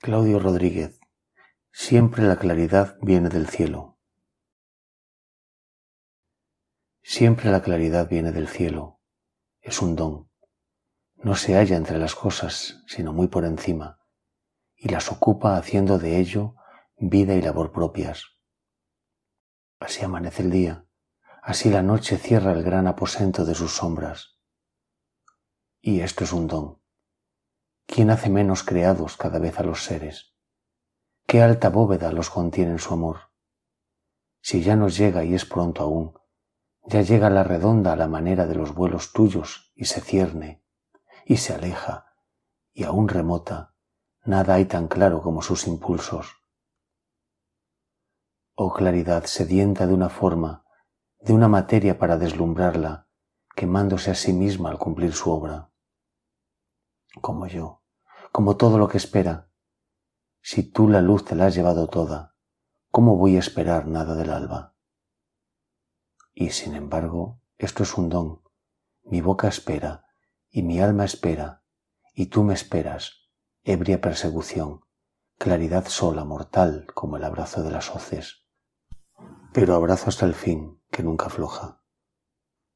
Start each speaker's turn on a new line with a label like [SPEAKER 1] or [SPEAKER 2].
[SPEAKER 1] Claudio Rodríguez. Siempre la claridad viene del cielo. Siempre la claridad viene del cielo. Es un don. No se halla entre las cosas, sino muy por encima, y las ocupa haciendo de ello vida y labor propias. Así amanece el día, así la noche cierra el gran aposento de sus sombras. Y esto es un don. ¿Quién hace menos creados cada vez a los seres? ¿Qué alta bóveda los contiene en su amor? Si ya nos llega y es pronto aún, ya llega la redonda a la manera de los vuelos tuyos y se cierne, y se aleja, y aún remota, nada hay tan claro como sus impulsos. Oh claridad sedienta de una forma, de una materia para deslumbrarla, quemándose a sí misma al cumplir su obra. Como yo, como todo lo que espera, si tú la luz te la has llevado toda, ¿cómo voy a esperar nada del alba? Y sin embargo, esto es un don. Mi boca espera, y mi alma espera, y tú me esperas, ebria persecución, claridad sola, mortal, como el abrazo de las hoces. Pero abrazo hasta el fin, que nunca afloja.